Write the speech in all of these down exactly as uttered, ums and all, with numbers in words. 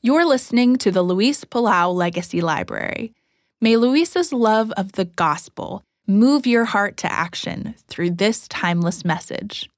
You're listening to the Luis Palau Legacy Library. May Luis's love of the gospel move your heart to action through this timeless message.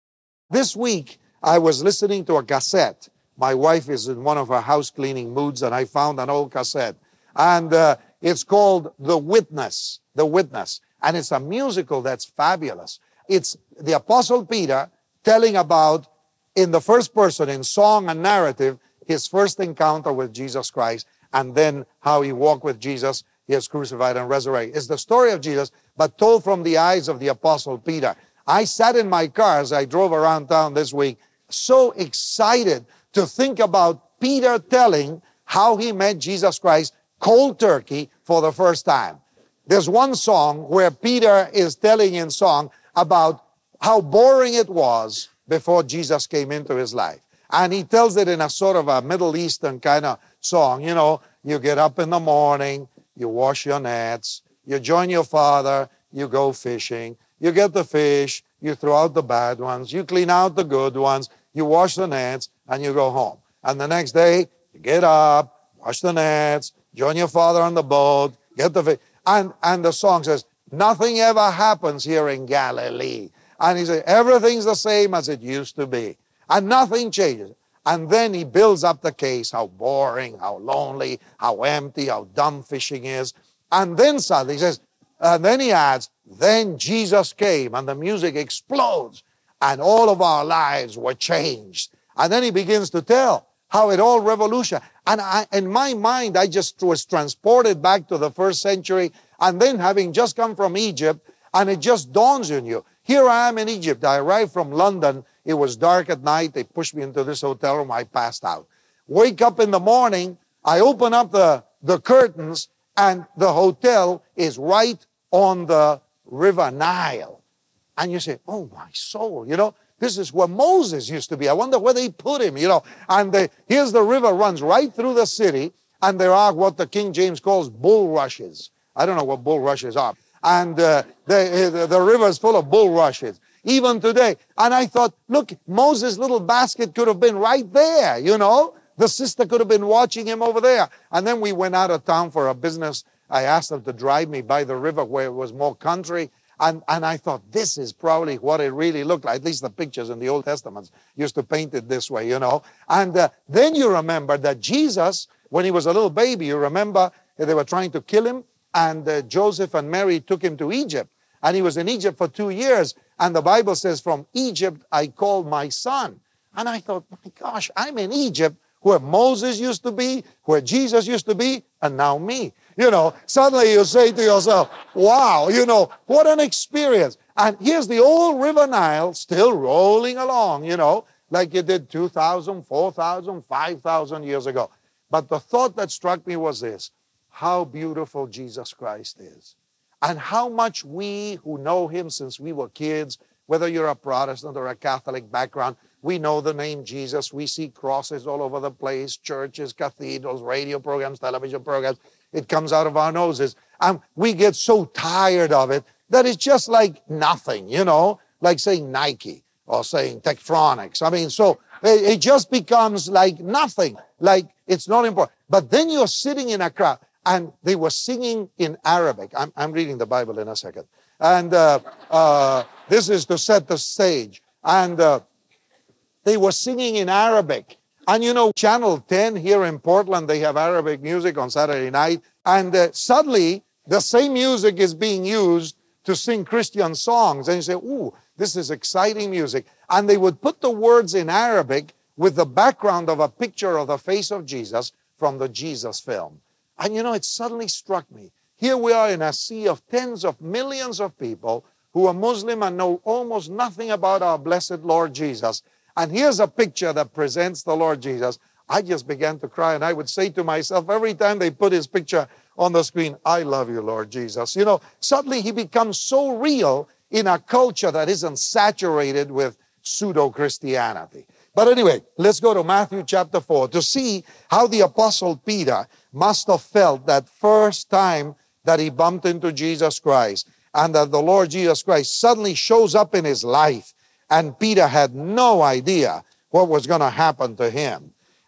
This week, I was listening to a cassette. My wife is in one of her house cleaning moods, and I found an old cassette. And uh, it's called The Witness, The Witness. And it's a musical that's fabulous. It's the Apostle Peter telling about, in the first person, in song and narrative, his first encounter with Jesus Christ, and then how he walked with Jesus, he is crucified and resurrected. It's the story of Jesus, but told from the eyes of the Apostle Peter. I sat in my car as I drove around town this week, so excited to think about Peter telling how he met Jesus Christ cold turkey for the first time. There's one song where Peter is telling in song about how boring it was before Jesus came into his life. And he tells it in a sort of a Middle Eastern kind of song. You know, you get up in the morning, you wash your nets, you join your father, you go fishing, you get the fish, you throw out the bad ones, you clean out the good ones, you wash the nets, and you go home. And the next day, you get up, wash the nets, join your father on the boat, get the fish. And, and the song says, nothing ever happens here in Galilee. And he said, everything's the same as it used to be. And nothing changes. And then he builds up the case, how boring, how lonely, how empty, how dumb fishing is. And then suddenly he says, and then he adds, then Jesus came, and the music explodes, and all of our lives were changed. And then he begins to tell how it all revolutionized. And I, in my mind, I just was transported back to the first century, and then having just come from Egypt, and it just dawns on you. Here I am in Egypt. I arrived from London. It was dark at night. They pushed me into this hotel room. I passed out. Wake up in the morning. I open up the, the curtains, and the hotel is right on the River Nile. And you say, oh, my soul, you know, this is where Moses used to be. I wonder where they put him, you know. And the, here's the river runs right through the city, and there are what the King James calls bulrushes. I don't know what bulrushes are. And uh, the, the, the river is full of bulrushes, even today. And I thought, look, Moses' little basket could have been right there, you know. The sister could have been watching him over there. And then we went out of town for a business. I asked them to drive me by the river where it was more country. And, and I thought, this is probably what it really looked like. At least the pictures in the Old Testament used to paint it this way, you know. And uh, then you remember that Jesus, when he was a little baby, you remember they were trying to kill him. And uh, Joseph and Mary took him to Egypt. And he was in Egypt for two years. And the Bible says, from Egypt I called my son. And I thought, my gosh, I'm in Egypt where Moses used to be, where Jesus used to be, and now me. You know, suddenly you say to yourself, wow, you know, what an experience. And here's the old River Nile still rolling along, you know, like it did two thousand, four thousand, five thousand years ago. But the thought that struck me was this: how beautiful Jesus Christ is. And how much we who know him since we were kids, whether you're a Protestant or a Catholic background, we know the name Jesus. We see crosses all over the place, churches, cathedrals, radio programs, television programs. It comes out of our noses. And we get so tired of it that it's just like nothing, you know, like saying Nike or saying Tektronix. I mean, so it, it just becomes like nothing, like it's not important. But then you're sitting in a crowd. And they were singing in Arabic. I'm, I'm reading the Bible in a second. And uh, uh, this is to set the stage. And uh, they were singing in Arabic. And you know, Channel ten here in Portland, they have Arabic music on Saturday night. And uh, suddenly, the same music is being used to sing Christian songs. And you say, ooh, this is exciting music. And they would put the words in Arabic with the background of a picture of the face of Jesus from the Jesus film. And you know, it suddenly struck me. Here we are in a sea of tens of millions of people who are Muslim and know almost nothing about our blessed Lord Jesus. And here's a picture that presents the Lord Jesus. I just began to cry, and I would say to myself every time they put his picture on the screen, I love you, Lord Jesus. You know, suddenly he becomes so real in a culture that isn't saturated with pseudo-Christianity. But anyway, let's go to Matthew chapter four to see how the Apostle Peter must have felt that first time that he bumped into Jesus Christ, and that the Lord Jesus Christ suddenly shows up in his life, and Peter had no idea what was going to happen to him.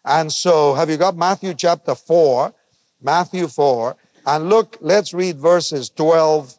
And so, have you got Matthew chapter four? Matthew four. And look, let's read verses twelve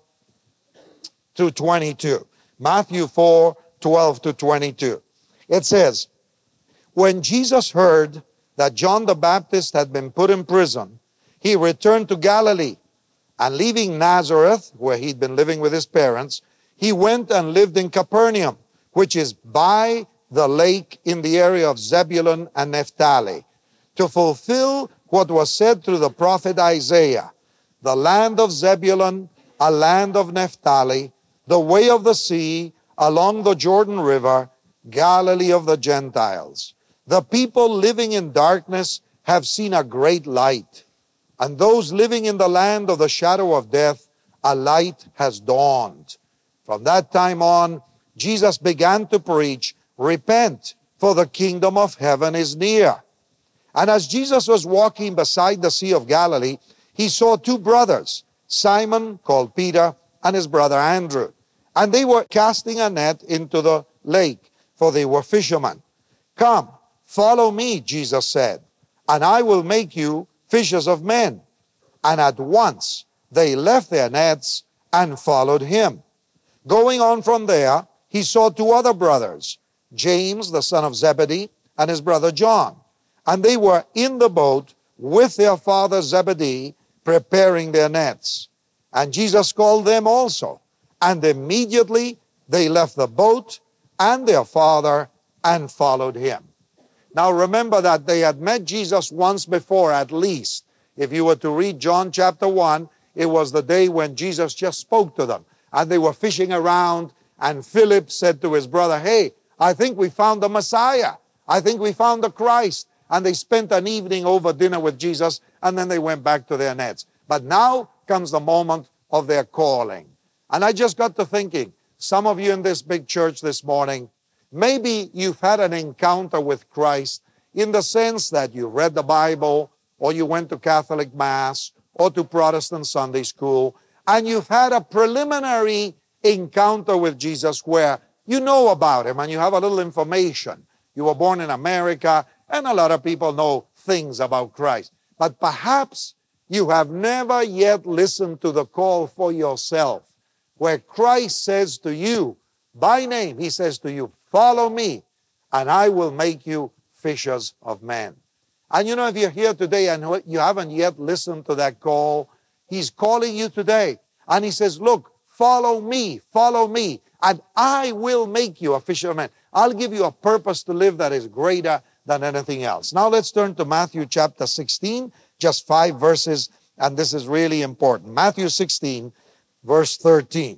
to twenty-two. Matthew four, twelve to twenty-two. It says, when Jesus heard that John the Baptist had been put in prison, he returned to Galilee. And leaving Nazareth, where he'd been living with his parents, he went and lived in Capernaum, which is by the lake in the area of Zebulun and Naphtali, to fulfill what was said through the prophet Isaiah, the land of Zebulun, a land of Naphtali, the way of the sea, along the Jordan River, Galilee of the Gentiles. The people living in darkness have seen a great light, and those living in the land of the shadow of death, a light has dawned. From that time on, Jesus began to preach, repent, for the kingdom of heaven is near. And as Jesus was walking beside the Sea of Galilee, he saw two brothers, Simon, called Peter, and his brother Andrew. And they were casting a net into the lake, for they were fishermen. Come, follow me, Jesus said, and I will make you fishers of men. And at once they left their nets and followed him. Going on from there, he saw two other brothers, James, the son of Zebedee, and his brother John. And they were in the boat with their father Zebedee, preparing their nets. And Jesus called them also. And immediately they left the boat and their father and followed him. Now remember that they had met Jesus once before at least. If you were to read John chapter one, it was the day when Jesus just spoke to them. And they were fishing around, and Philip said to his brother, hey, I think we found the Messiah. I think we found the Christ. And they spent an evening over dinner with Jesus, and then they went back to their nets. But now comes the moment of their calling. And I just got to thinking, some of you in this big church this morning, maybe you've had an encounter with Christ in the sense that you read the Bible, or you went to Catholic Mass, or to Protestant Sunday school, and you've had a preliminary encounter with Jesus where you know about him and you have a little information. You were born in America, and a lot of people know things about Christ. But perhaps you have never yet listened to the call for yourself, where Christ says to you, by name, he says to you, follow me, and I will make you fishers of men. And you know, if you're here today and you haven't yet listened to that call, he's calling you today. And he says, look, follow me, follow me, and I will make you a fisher of men. I'll give you a purpose to live that is greater than anything else. Now let's turn to Matthew chapter sixteen, just five verses, and this is really important. Matthew sixteen, verse thirteen.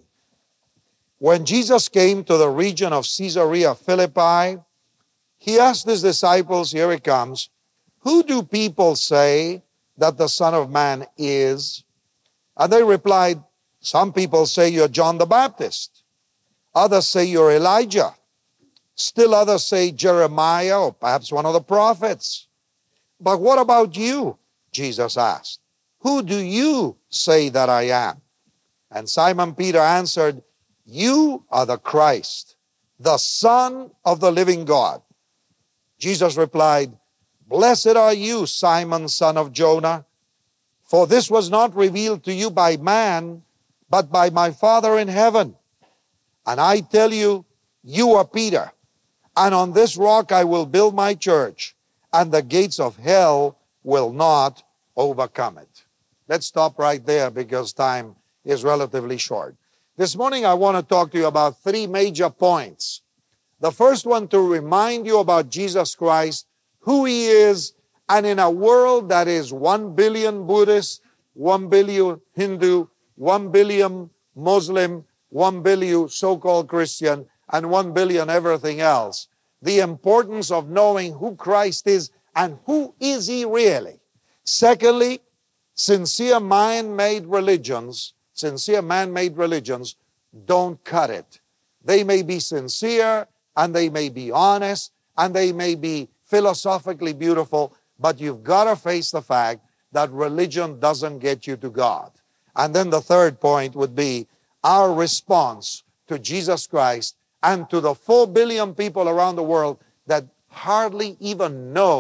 When Jesus came to the region of Caesarea Philippi, he asked his disciples, here it comes, who do people say that the Son of Man is? And they replied, some people say you're John the Baptist. Others say you're Elijah. Still others say Jeremiah or perhaps one of the prophets. But what about you? Jesus asked. Who do you say that I am? And Simon Peter answered, you are the Christ, the Son of the living God. Jesus replied, blessed are you, Simon, son of Jonah, for this was not revealed to you by man, but by my Father in heaven. And I tell you, you are Peter, and on this rock I will build my church, and the gates of hell will not overcome it. Let's stop right there because time is relatively short. This morning I want to talk to you about three major points. The first one, to remind you about Jesus Christ, who he is, and in a world that is one billion Buddhist, one billion Hindu, one billion Muslim, one billion so-called Christian, and one billion everything else, the importance of knowing who Christ is and who is he really. Secondly, sincere man-made religions, sincere man-made religions don't cut it. They may be sincere, and they may be honest, and they may be philosophically beautiful, but you've got to face the fact that religion doesn't get you to God. And then the third point would be our response to Jesus Christ and to the four billion people around the world that hardly even know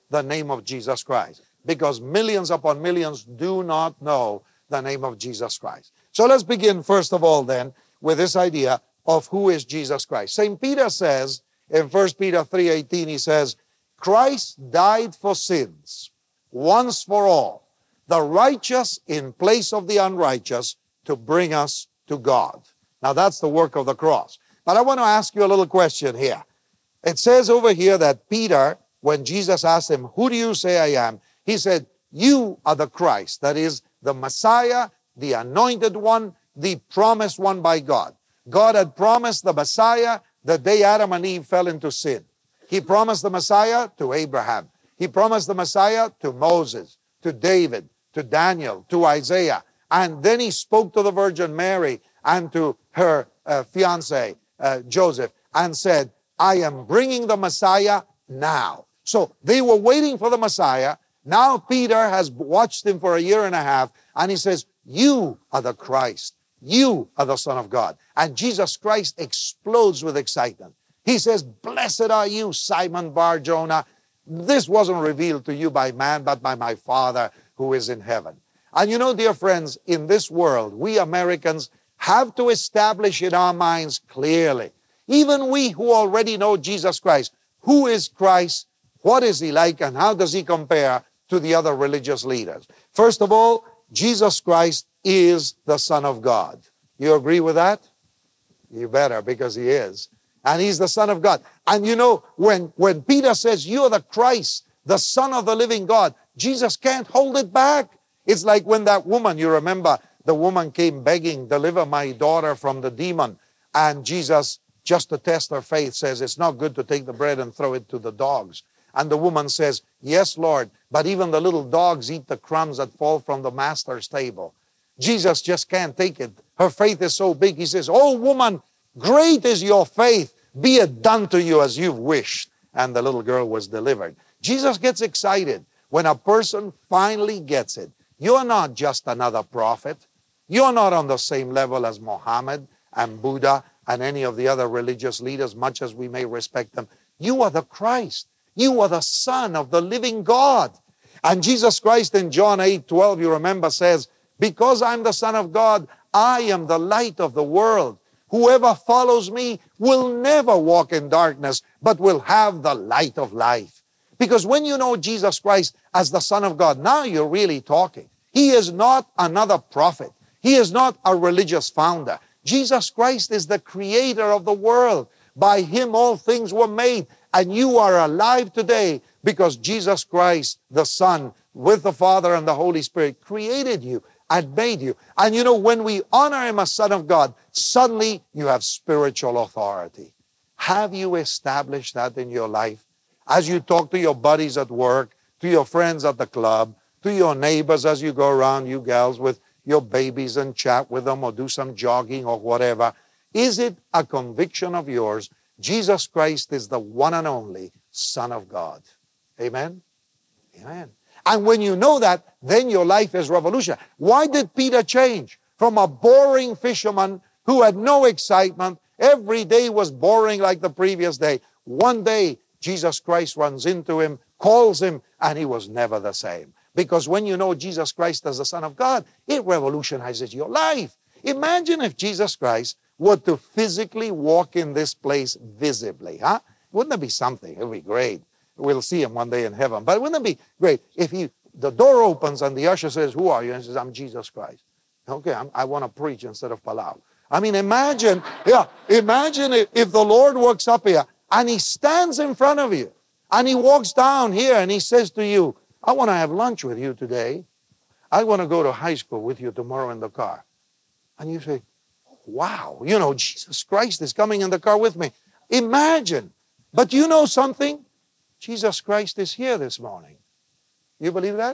the name of Jesus Christ, because millions upon millions do not know the name of Jesus Christ. So let's begin first of all then with this idea of who is Jesus Christ. Saint Peter says in First Peter three eighteen, he says, Christ died for sins once for all, the righteous in place of the unrighteous, to bring us to God. Now that's the work of the cross. But I want to ask you a little question here. It says over here that Peter, when Jesus asked him, who do you say I am? He said, you are the Christ, that is the Messiah, the anointed one, the promised one by God. God had promised the Messiah the day Adam and Eve fell into sin. He promised the Messiah to Abraham. He promised the Messiah to Moses, to David, to Daniel, to Isaiah. And then he spoke to the Virgin Mary and to her uh, fiancé, uh, Joseph, and said, I am bringing the Messiah now. So they were waiting for the Messiah. Now Peter has watched him for a year and a half, and he says, you are the Christ. You are the Son of God. And Jesus Christ explodes with excitement. He says, blessed are you, Simon Bar-Jonah. This wasn't revealed to you by man, but by my Father who is in heaven. And you know, dear friends, in this world, we Americans have to establish in our minds clearly, even we who already know Jesus Christ, who is Christ, what is he like, and how does he compare to the other religious leaders? First of all, Jesus Christ is the Son of God. You agree with that? You better, because he is. And he's the Son of God. And you know, when, when Peter says, you're the Christ, the Son of the living God, Jesus can't hold it back. It's like when that woman, you remember, the woman came begging, deliver my daughter from the demon. And Jesus, just to test her faith, says, it's not good to take the bread and throw it to the dogs. And the woman says, yes, Lord, but even the little dogs eat the crumbs that fall from the master's table. Jesus just can't take it. Her faith is so big. He says, oh, woman, great is your faith. Be it done to you as you've wished. And the little girl was delivered. Jesus gets excited when a person finally gets it. You're not just another prophet. You're not on the same level as Muhammad and Buddha and any of the other religious leaders, much as we may respect them. You are the Christ. You are the Son of the living God. And Jesus Christ in John eight twelve, you remember, says, because I'm the Son of God, I am the light of the world. Whoever follows me will never walk in darkness, but will have the light of life. Because when you know Jesus Christ as the Son of God, now you're really talking. He is not another prophet. He is not a religious founder. Jesus Christ is the creator of the world. By him all things were made. And you are alive today because Jesus Christ, the Son, with the Father and the Holy Spirit, created you and made you. And you know, when we honor him as Son of God, suddenly you have spiritual authority. Have you established that in your life? As you talk to your buddies at work, to your friends at the club, to your neighbors as you go around, you gals, with your babies and chat with them or do some jogging or whatever. Is it a conviction of yours? Jesus Christ is the one and only Son of God. Amen? Amen. And when you know that, then your life is revolutionary. Why did Peter change from a boring fisherman who had no excitement? Every day was boring like the previous day. One day, Jesus Christ runs into him, calls him, and he was never the same. Because when you know Jesus Christ as the Son of God, it revolutionizes your life. Imagine if Jesus Christ were to physically walk in this place visibly, huh? Wouldn't that be something? It would be great. We'll see him one day in heaven. But wouldn't it be great if he, the door opens and the usher says, who are you? And he says, I'm Jesus Christ. Okay, I'm, I want to preach instead of palau. I mean, imagine, yeah, imagine if, if the Lord walks up here and he stands in front of you and he walks down here and he says to you, I want to have lunch with you today. I want to go to high school with you tomorrow in the car. And you say, wow, you know, Jesus Christ is coming in the car with me. Imagine. But you know something? Jesus Christ is here this morning. You believe that?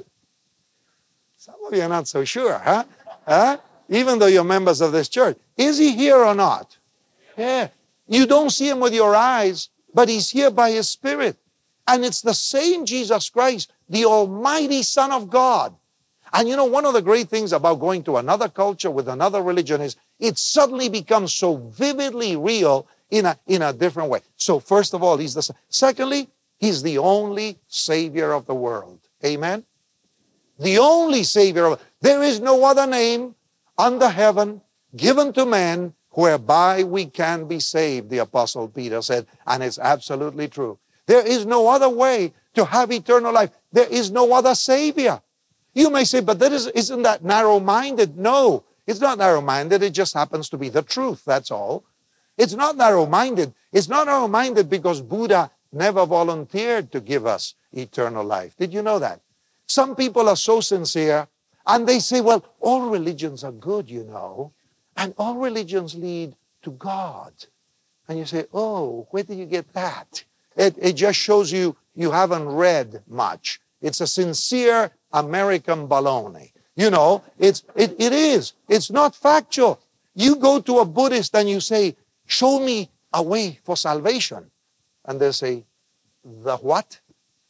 Some of you are not so sure, huh? Huh? Even though you're members of this church. Is he here or not? Yeah. You don't see him with your eyes, but he's here by his Spirit. And it's the same Jesus Christ, the Almighty Son of God. And you know, one of the great things about going to another culture with another religion is it suddenly becomes so vividly real in a, in a different way. So first of all, he's the Son. Secondly, He's the only Savior of the world. Amen? The only Savior of there is no other name under heaven given to man whereby we can be saved, the Apostle Peter said, and it's absolutely true. There is no other way to have eternal life. There is no other Savior. You may say, but that is, isn't that narrow-minded? No, it's not narrow-minded. It just happens to be the truth, that's all. It's not narrow-minded. It's not narrow-minded because Buddha never volunteered to give us eternal life. Did you know that? Some people are so sincere, and they say, well, all religions are good, you know, and all religions lead to God. And you say, oh, where did you get that? It, it just shows you you haven't read much. It's a sincere American baloney. You know, it's, it, it is. It's not factual. You go to a Buddhist and you say, show me a way for salvation. And they say, the what?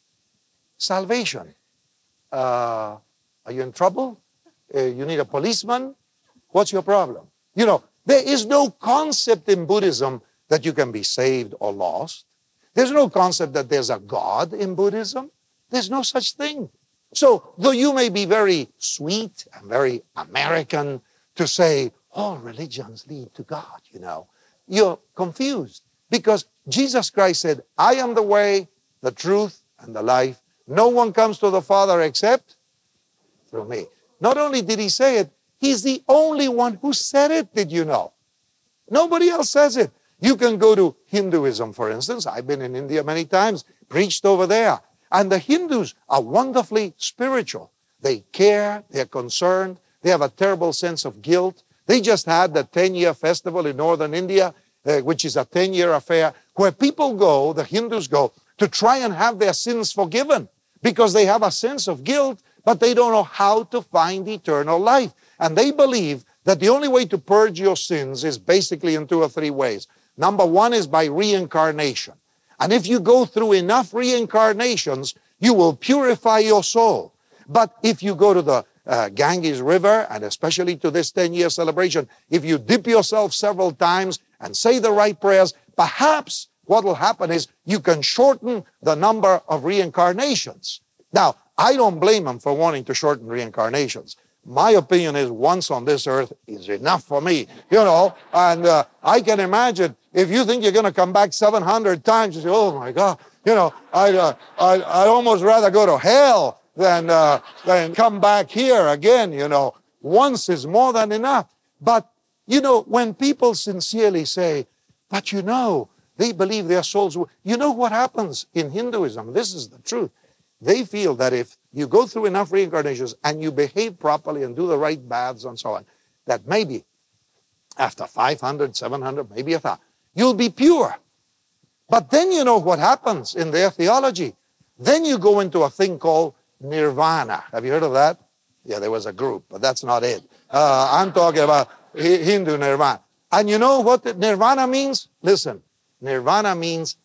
Salvation. Uh, are you in trouble? Uh, you need a policeman? What's your problem? You know, there is no concept in Buddhism that you can be saved or lost. There's no concept that there's a God in Buddhism. There's no such thing. So, though you may be very sweet and very American to say, all religions lead to God, you know, you're confused because Jesus Christ said, I am the way, the truth, and the life. No one comes to the Father except through me. Not only did he say it, he's the only one who said it, did you know? Nobody else says it. You can go to Hinduism, for instance. I've been in India many times, preached over there. And the Hindus are wonderfully spiritual. They care, they're concerned, they have a terrible sense of guilt. They just had the ten-year festival in northern India, uh, which is a ten-year affair, where people go, the Hindus go, to try and have their sins forgiven because they have a sense of guilt, but they don't know how to find eternal life. And they believe that the only way to purge your sins is basically in two or three ways. Number one is by reincarnation. And if you go through enough reincarnations, you will purify your soul. But if you go to the uh, Ganges River, and especially to this ten-year celebration, if you dip yourself several times and say the right prayers, perhaps what will happen is you can shorten the number of reincarnations. Now, I don't blame them for wanting to shorten reincarnations. My opinion is once on this earth is enough for me, you know, and uh, I can imagine if you think you're going to come back seven hundred times, you say, oh my God, you know, I'd, uh, I'd, I'd almost rather go to hell than, uh, than come back here again, you know. Once is more than enough. But, you know, when people sincerely say, but you know, they believe their souls will, you know what happens in Hinduism? This is the truth. They feel that if you go through enough reincarnations and you behave properly and do the right baths and so on, that maybe after five hundred, seven hundred, maybe a thousand, you'll be pure. But then you know what happens in their theology. Then you go into a thing called nirvana. Have you heard of that? Yeah, there was a group, but that's not it. Uh, I'm talking about Hindu nirvana. And you know what nirvana means? Listen, nirvana means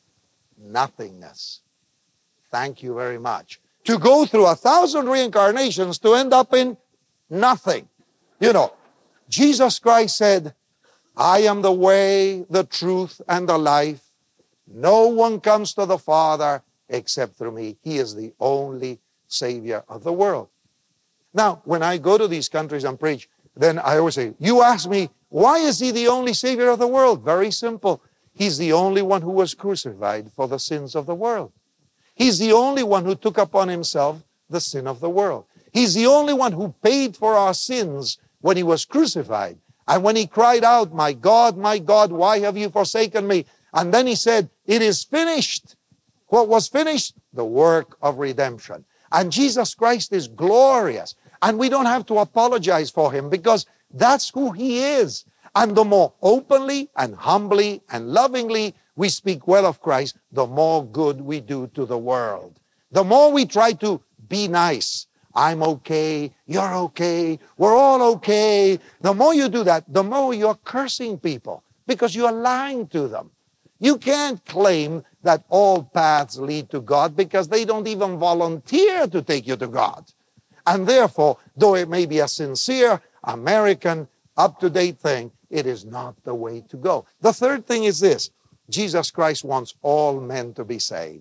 nothingness. Thank you very much. To go through a thousand reincarnations to end up in nothing. You know, Jesus Christ said, I am the way, the truth, and the life. No one comes to the Father except through me. He is the only Savior of the world. Now, when I go to these countries and preach, then I always say, you ask me, why is he the only Savior of the world? Very simple. He's the only one who was crucified for the sins of the world. He's the only one who took upon himself the sin of the world. He's the only one who paid for our sins when he was crucified. And when he cried out, my God, my God, why have you forsaken me? And then he said, it is finished. What was finished? The work of redemption. And Jesus Christ is glorious. And we don't have to apologize for him because that's who he is. And the more openly and humbly and lovingly we speak well of Christ, the more good we do to the world. The more we try to be nice. I'm okay, you're okay, we're all okay. The more you do that, the more you're cursing people because you're lying to them. You can't claim that all paths lead to God because they don't even volunteer to take you to God. And therefore, though it may be a sincere, American, up-to-date thing, it is not the way to go. The third thing is this. Jesus Christ wants all men to be saved.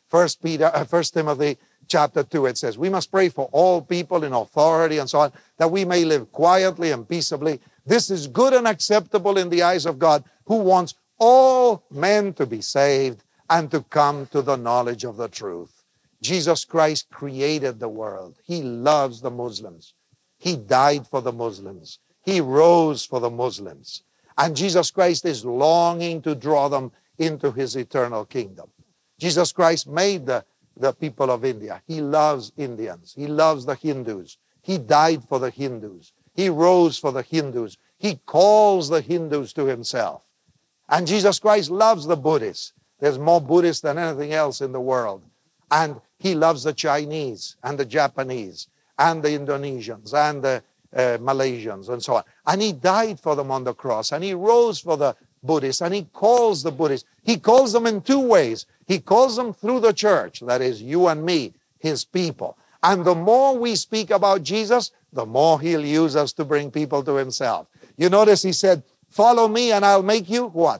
First Peter, uh, First Timothy chapter two, it says, we must pray for all people in authority and so on, that we may live quietly and peaceably. This is good and acceptable in the eyes of God, who wants all men to be saved and to come to the knowledge of the truth. Jesus Christ created the world. He loves the Muslims. He died for the Muslims. He rose for the Muslims. And Jesus Christ is longing to draw them into his eternal kingdom. Jesus Christ made the, the people of India. He loves Indians. He loves the Hindus. He died for the Hindus. He rose for the Hindus. He calls the Hindus to himself. And Jesus Christ loves the Buddhists. There's more Buddhists than anything else in the world. And he loves the Chinese and the Japanese and the Indonesians and the uh, Malaysians and so on. And he died for them on the cross. And he rose for the Buddhists. And he calls the Buddhists. He calls them in two ways. He calls them through the church, that is you and me, his people. And the more we speak about Jesus, the more he'll use us to bring people to himself. You notice he said, follow me and I'll make you what?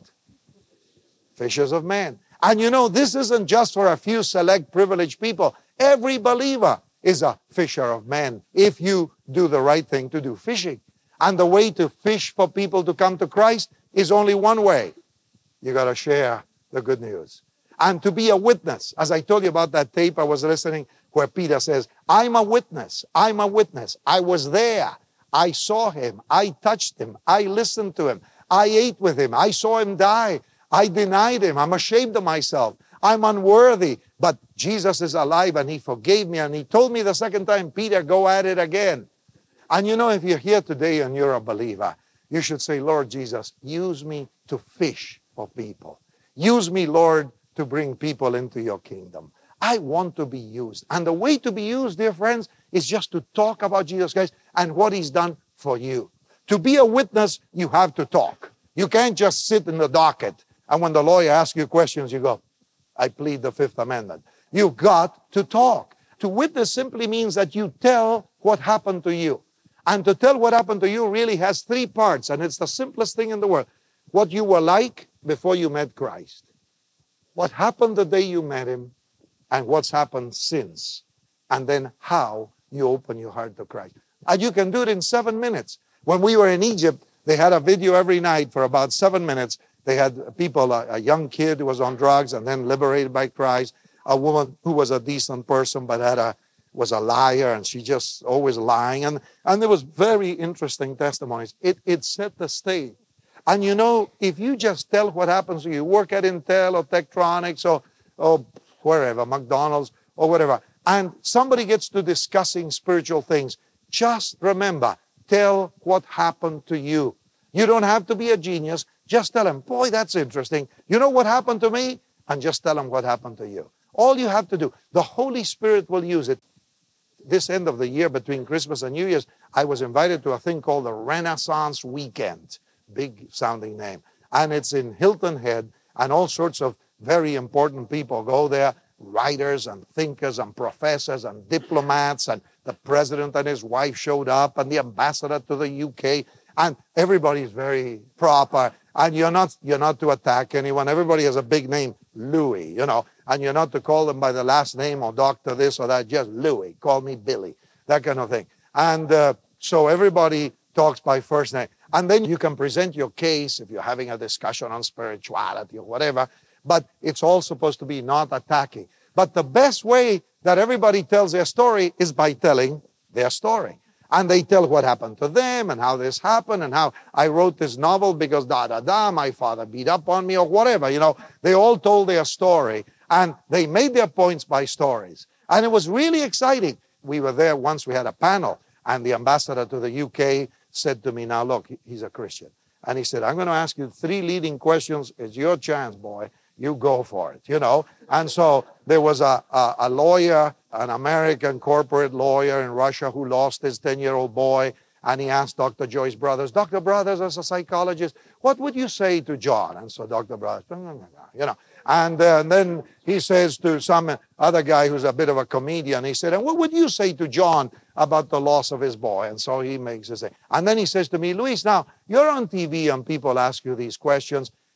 Fishers of men. And you know, this isn't just for a few select privileged people. Every believer is a fisher of men if you do the right thing to do fishing. And the way to fish for people to come to Christ is only one way. You got to share the good news. And to be a witness. As I told you about that tape I was listening where Peter says, I'm a witness. I'm a witness. I was there. I saw him. I touched him. I listened to him. I ate with him. I saw him die. I denied him. I'm ashamed of myself. I'm unworthy. But Jesus is alive and he forgave me. And he told me the second time, Peter, go at it again. And you know, if you're here today and you're a believer, you should say, Lord Jesus, use me to fish for people. Use me, Lord, to bring people into your kingdom. I want to be used. And the way to be used, dear friends, is just to talk about Jesus Christ and what he's done for you. To be a witness, you have to talk. You can't just sit in the docket and when the lawyer asks you questions, you go, I plead the Fifth Amendment. You've got to talk. To witness simply means that you tell what happened to you. And to tell what happened to you really has three parts, and it's the simplest thing in the world. What you were like before you met Christ. What happened the day you met him, and what's happened since. And then how you open your heart to Christ. And you can do it in seven minutes. When we were in Egypt, they had a video every night for about seven minutes. They had people, a, a young kid who was on drugs and then liberated by Christ, a woman who was a decent person but had a was a liar and she just always lying. And, and there was very interesting testimonies. It, it set the stage. And you know, if you just tell what happens to you, you work at Intel or Tektronix or, or wherever, McDonald's or whatever, and somebody gets to discussing spiritual things, just remember, tell what happened to you. You don't have to be a genius. Just tell them, boy, that's interesting. You know what happened to me? And just tell them what happened to you. All you have to do, the Holy Spirit will use it. This end of the year, between Christmas and New Year's, I was invited to a thing called the Renaissance Weekend. Big sounding name. And it's in Hilton Head, and all sorts of very important people go there, writers and thinkers and professors and diplomats, and the president and his wife showed up, and the ambassador to the U K, and everybody's very proper, and you're not, you're not to attack anyone. Everybody has a big name, Louis, you know, and you're not to call them by the last name or doctor this or that, just Louis, call me Billy, that kind of thing. And uh, so everybody talks by first name. And then you can present your case if you're having a discussion on spirituality or whatever, but it's all supposed to be not attacking. But the best way that everybody tells their story is by telling their story. And they tell what happened to them and how this happened and how I wrote this novel because da-da-da, my father beat up on me or whatever. You know, they all told their story and they made their points by stories. And it was really exciting. We were there once, we had a panel, and the ambassador to the U K said to me, now look, he's a Christian. And he said, I'm going to ask you three leading questions. It's your chance, boy. You go for it, you know. And so there was a, a, a lawyer, an American corporate lawyer in Russia who lost his ten-year-old boy. And he asked Doctor Joyce Brothers, Doctor Brothers, as a psychologist, what would you say to John? And so Doctor Brothers, you know. And, uh, and then he says to some other guy who's a bit of a comedian, he said, and what would you say to John about the loss of his boy? And so he makes it say. And then he says to me, Luis, now, you're on T V and people ask you these questions.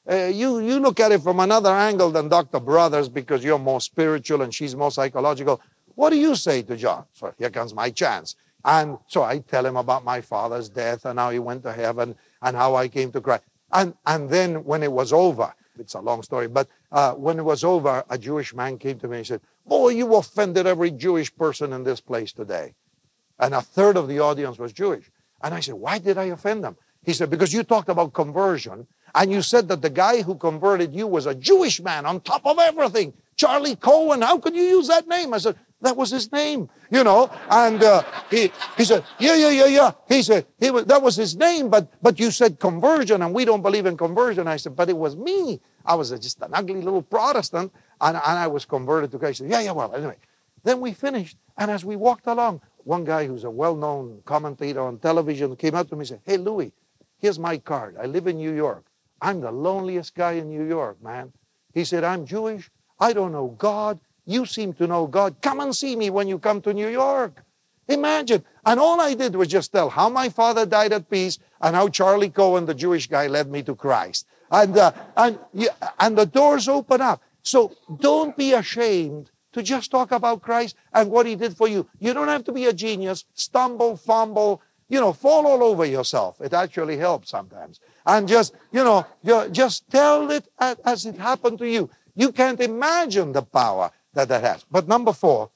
uh, you, you look at it from another angle than Doctor Brothers because you're more spiritual and she's more psychological. What do you say to John? So here comes my chance. And so I tell him about my father's death and how he went to heaven and how I came to Christ. And, and then when it was over, it's a long story, but uh, when it was over, a Jewish man came to me and said, boy, you offended every Jewish person in this place today. And a third of the audience was Jewish. And I said, why did I offend them? He said, because you talked about conversion, and you said that the guy who converted you was a Jewish man on top of everything. Charlie Cohen, how could you use that name? I said, that was his name, you know. And uh, he, he said, yeah, yeah, yeah, yeah. He said, he was, that was his name, but, but you said conversion, and we don't believe in conversion. I said, but it was me. I was just an ugly little Protestant, and, and I was converted to Christ. He said, yeah, yeah, well, anyway. Then we finished, and as we walked along, one guy who's a well-known commentator on television came up to me and said, hey, Louis, here's my card. I live in New York. I'm the loneliest guy in New York, man. He said, I'm Jewish. I don't know God. You seem to know God. Come and see me when you come to New York. Imagine. And all I did was just tell how my father died at peace and how Charlie Cohen, the Jewish guy, led me to Christ. And, uh, and, and the doors open up. So don't be ashamed to just talk about Christ and what he did for you. You don't have to be a genius, stumble, fumble, you know, fall all over yourself. It actually helps sometimes. And just, you know, just tell it as it happened to you. You can't imagine the power that that has. But number four,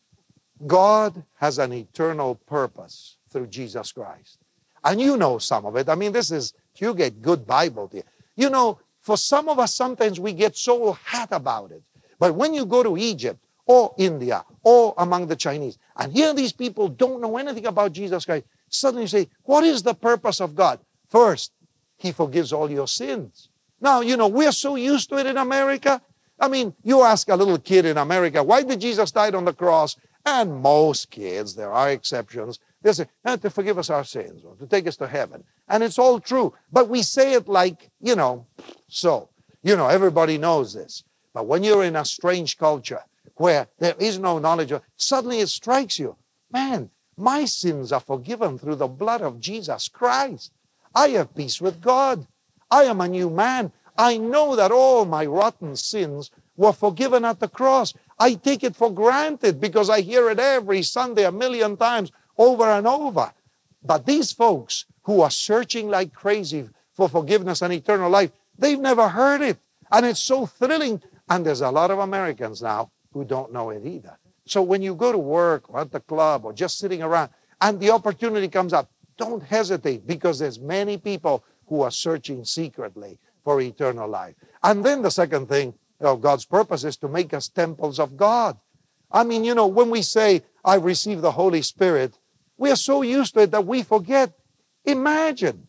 God has an eternal purpose through Jesus Christ. And you know some of it. I mean, this is, you get good Bible here. You know, for some of us, sometimes we get so hot about it. But when you go to Egypt or India or among the Chinese, and here these people don't know anything about Jesus Christ, suddenly you say, what is the purpose of God? First, he forgives all your sins. Now, you know, we're so used to it in America. I mean, you ask a little kid in America, why did Jesus die on the cross? And most kids, there are exceptions, they say, eh, to forgive us our sins or to take us to heaven. And it's all true. But we say it like, you know, so. You know, everybody knows this. But when you're in a strange culture where there is no knowledge of, suddenly it strikes you, man, my sins are forgiven through the blood of Jesus Christ. I have peace with God. I am a new man. I know that all my rotten sins were forgiven at the cross. I take it for granted because I hear it every Sunday a million times over and over. But these folks who are searching like crazy for forgiveness and eternal life, they've never heard it. And it's so thrilling. And there's a lot of Americans now who don't know it either. So when you go to work or at the club or just sitting around and the opportunity comes up, don't hesitate because there's many people who are searching secretly for eternal life. And then the second thing of God's purpose is to make us temples of God. I mean, you know, when we say, I've received the Holy Spirit, we are so used to it that we forget. Imagine,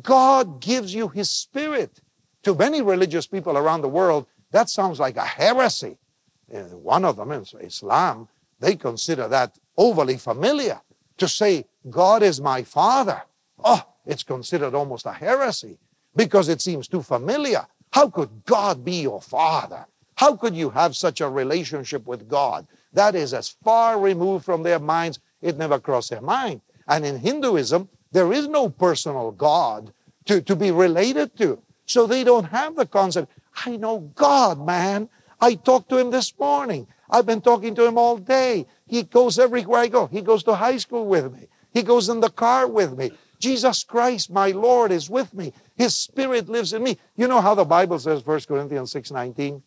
God gives you His Spirit. To many religious people around the world, that sounds like a heresy. And one of them, Islam, they consider that overly familiar. To say, God is my Father, oh, it's considered almost a heresy because it seems too familiar. How could God be your Father? How could you have such a relationship with God? That is as far removed from their minds, it never crossed their mind. And in Hinduism, there is no personal God to, to be related to. So they don't have the concept, I know God, man. I talked to Him this morning. I've been talking to Him all day. He goes everywhere I go. He goes to high school with me. He goes in the car with me. Jesus Christ, my Lord, is with me. His Spirit lives in me. You know how the Bible says, First Corinthians six nineteen?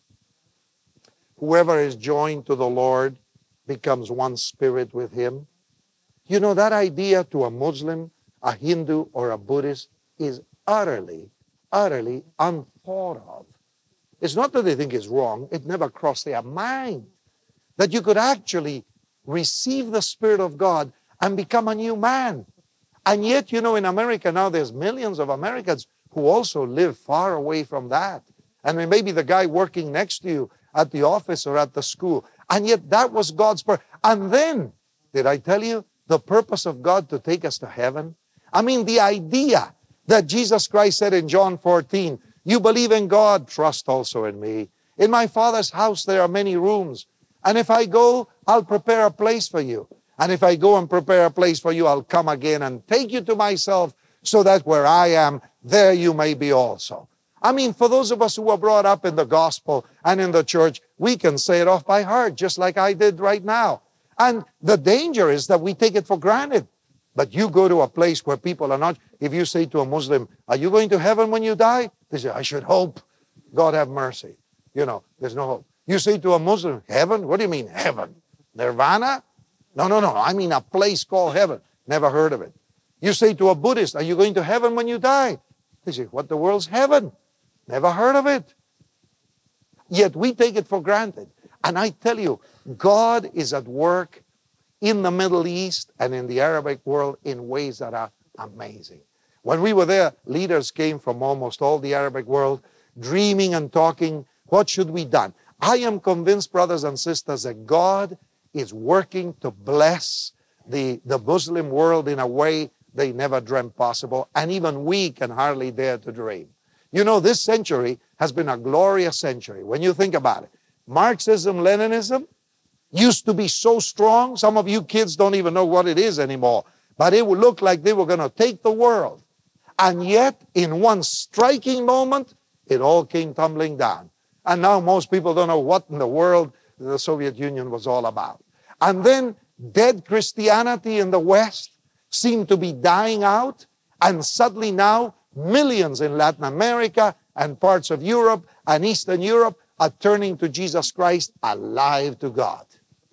Whoever is joined to the Lord becomes one spirit with Him. You know, that idea to a Muslim, a Hindu, or a Buddhist is utterly, utterly unthought of. It's not that they think it's wrong. It never crossed their mind that you could actually receive the Spirit of God and become a new man. And yet, you know, in America now, there's millions of Americans who also live far away from that. And maybe the guy working next to you at the office or at the school. And yet that was God's purpose. And then, did I tell you, the purpose of God to take us to heaven? I mean, the idea that Jesus Christ said in John fourteen, you believe in God, trust also in me. In my Father's house there are many rooms. And if I go, I'll prepare a place for you. And if I go and prepare a place for you, I'll come again and take you to myself so that where I am, there you may be also. I mean, for those of us who were brought up in the gospel and in the church, we can say it off by heart, just like I did right now. And the danger is that we take it for granted. But you go to a place where people are not, if you say to a Muslim, are you going to heaven when you die? They say, I should hope. God have mercy. You know, there's no hope. You say to a Muslim, heaven? What do you mean, heaven? Nirvana? No, no, no. I mean a place called heaven. Never heard of it. You say to a Buddhist, are you going to heaven when you die? They say, what the world's heaven? Never heard of it. Yet we take it for granted. And I tell you, God is at work in the Middle East and in the Arabic world in ways that are amazing. When we were there, leaders came from almost all the Arabic world, dreaming and talking, what should we do? I am convinced, brothers and sisters, that God is working to bless the, the Muslim world in a way they never dreamt possible, and even we can hardly dare to dream. You know, this century has been a glorious century. When you think about it, Marxism, Leninism used to be so strong, some of you kids don't even know what it is anymore, but it would look like they were going to take the world. And yet, in one striking moment, it all came tumbling down. And now most people don't know what in the world the Soviet Union was all about. And then dead Christianity in the West seemed to be dying out, and suddenly now millions in Latin America and parts of Europe and Eastern Europe are turning to Jesus Christ, alive to God.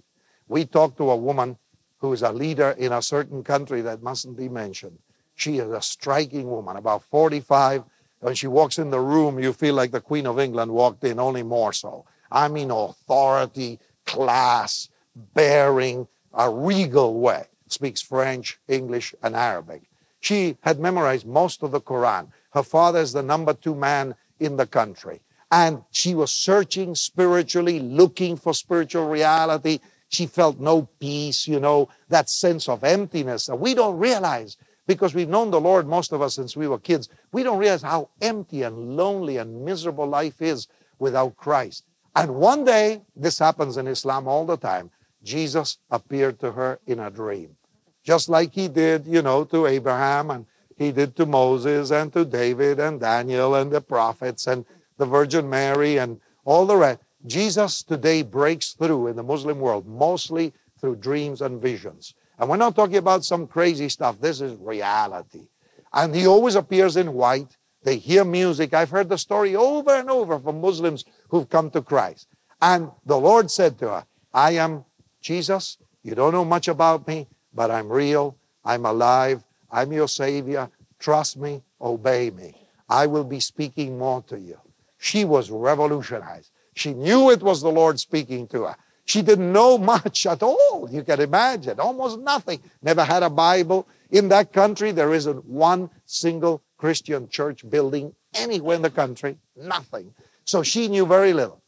We talked to a woman who is a leader in a certain country that mustn't be mentioned. She is a striking woman, about forty-five. When she walks in the room, you feel like the Queen of England walked in, only more so. I mean, authority, class, bearing, a regal way. Speaks French, English, and Arabic. She had memorized most of the Quran. Her father is the number two man in the country. And she was searching spiritually, looking for spiritual reality. She felt no peace, you know, that sense of emptiness that we don't realize because we've known the Lord, most of us, since we were kids. We don't realize how empty and lonely and miserable life is without Christ. And one day, this happens in Islam all the time, Jesus appeared to her in a dream. Just like he did, you know, to Abraham, and he did to Moses and to David and Daniel and the prophets and the Virgin Mary and all the rest. Jesus today breaks through in the Muslim world, mostly through dreams and visions. And we're not talking about some crazy stuff. This is reality. And he always appears in white. They hear music. I've heard the story over and over from Muslims who've come to Christ. And the Lord said to her, I am Jesus. You don't know much about me, but I'm real. I'm alive. I'm your Savior. Trust me. Obey me. I will be speaking more to you. She was revolutionized. She knew it was the Lord speaking to her. She didn't know much at all, you can imagine, almost nothing. Never had a Bible. In that country, there isn't one single Christian church building anywhere in the country, nothing. So she knew very little.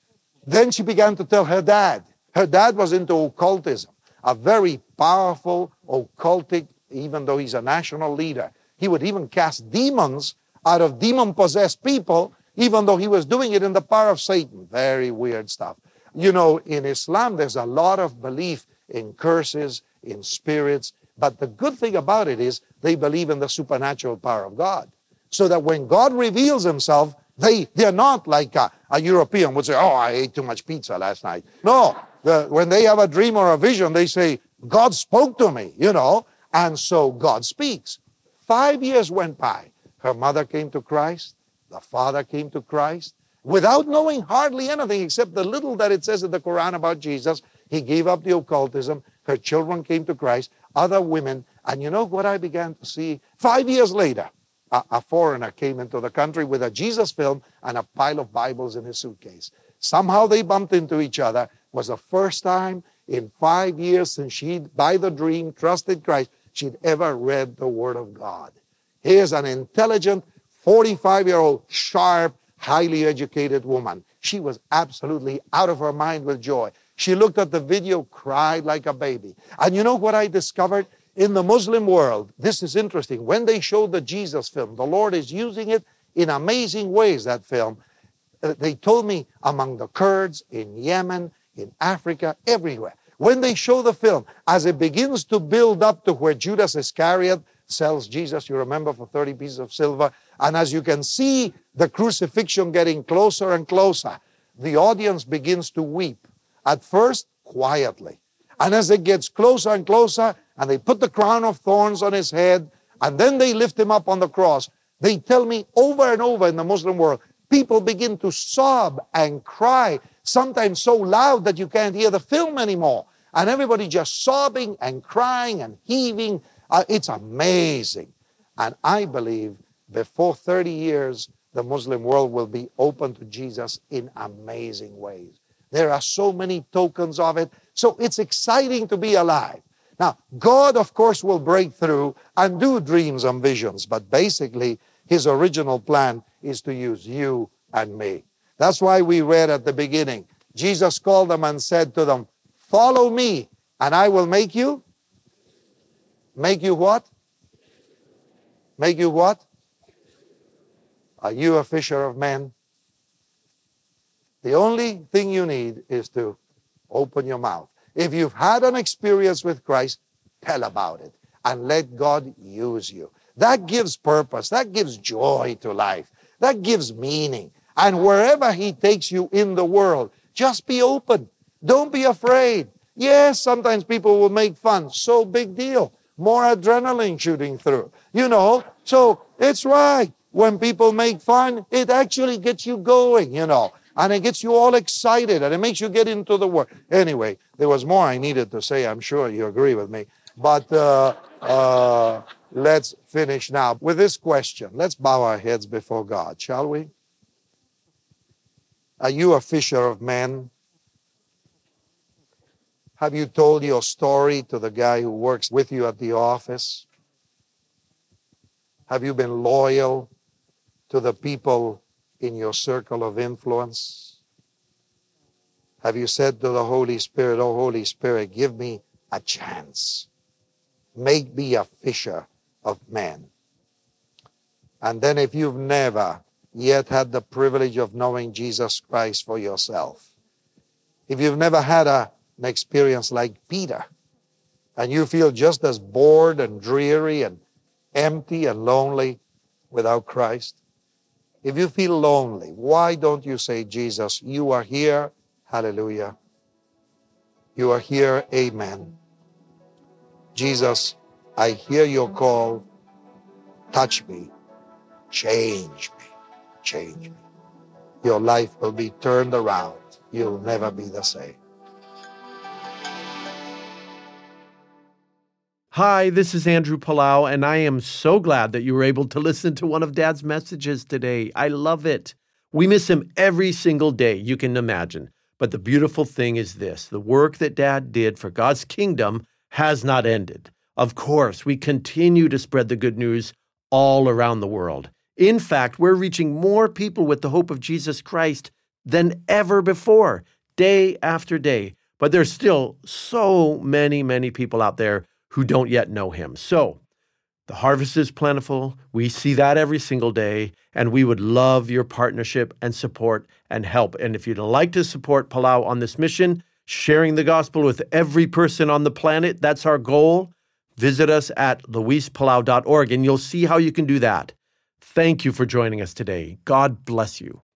Then she began to tell her dad. Her dad was into occultism, a very powerful occultic, even though he's a national leader. He would even cast demons out of demon-possessed people, even though he was doing it in the power of Satan. Very weird stuff. You know, in Islam, there's a lot of belief in curses, in spirits, but the good thing about it is they believe in the supernatural power of God. So that when God reveals himself, they, they're not like a, a European would say, oh, I ate too much pizza last night. No, the, when they have a dream or a vision, they say, God spoke to me, you know, and so God speaks. Five years went by. Her mother came to Christ. The father came to Christ. Without knowing hardly anything except the little that it says in the Quran about Jesus, he gave up the occultism. Her children came to Christ, other women. And you know what I began to see? Five years later, a, a foreigner came into the country with a Jesus film and a pile of Bibles in his suitcase. Somehow they bumped into each other. It was the first time in five years since she'd, by the dream, trusted Christ, she'd ever read the Word of God. Here's an intelligent, forty-five-year-old, sharp, highly educated woman. She was absolutely out of her mind with joy. She looked at the video, cried like a baby. And you know what I discovered? In the Muslim world, this is interesting. When they showed the Jesus film, the Lord is using it in amazing ways, that film. Uh, they told me among the Kurds, in Yemen, in Africa, everywhere. When they show the film, as it begins to build up to where Judas Iscariot sells Jesus, you remember, for thirty pieces of silver, And as you can see the crucifixion getting closer and closer, the audience begins to weep. At first, quietly. And as it gets closer and closer, and they put the crown of thorns on his head, and then they lift him up on the cross, they tell me over and over in the Muslim world, people begin to sob and cry, sometimes so loud that you can't hear the film anymore. And everybody just sobbing and crying and heaving. Uh, it's amazing. And I believe before thirty years, the Muslim world will be open to Jesus in amazing ways. There are so many tokens of it. So it's exciting to be alive. Now, God, of course, will break through and do dreams and visions. But basically, his original plan is to use you and me. That's why we read at the beginning, Jesus called them and said to them, follow me, and I will make you. Make you what? Make you what? Are you a fisher of men? The only thing you need is to open your mouth. If you've had an experience with Christ, tell about it and let God use you. That gives purpose. That gives joy to life. That gives meaning. And wherever he takes you in the world, just be open. Don't be afraid. Yes, sometimes people will make fun. So big deal. More adrenaline shooting through. You know, so it's right. When people make fun, it actually gets you going, you know. And it gets you all excited, and it makes you get into the work. Anyway, there was more I needed to say. I'm sure you agree with me. But uh, uh, let's finish now with this question. Let's bow our heads before God, shall we? Are you a fisher of men? Have you told your story to the guy who works with you at the office? Have you been loyal to the people in your circle of influence? Have you said to the Holy Spirit, oh, Holy Spirit, give me a chance. Make me a fisher of men. And then if you've never yet had the privilege of knowing Jesus Christ for yourself, if you've never had a, an experience like Peter, and you feel just as bored and dreary and empty and lonely without Christ, if you feel lonely, why don't you say, Jesus, you are here, hallelujah. You are here, amen. Jesus, I hear your call. Touch me, change me, change me. Your life will be turned around. You'll never be the same. Hi, this is Andrew Palau, and I am so glad that you were able to listen to one of Dad's messages today. I love it. We miss him every single day, you can imagine. But the beautiful thing is this, the work that Dad did for God's kingdom has not ended. Of course, we continue to spread the good news all around the world. In fact, we're reaching more people with the hope of Jesus Christ than ever before, day after day. But there's still so many, many people out there who don't yet know him. So the harvest is plentiful. We see that every single day, and we would love your partnership and support and help. And if you'd like to support Palau on this mission, sharing the gospel with every person on the planet, that's our goal. Visit us at luis palau dot org, and you'll see how you can do that. Thank you for joining us today. God bless you.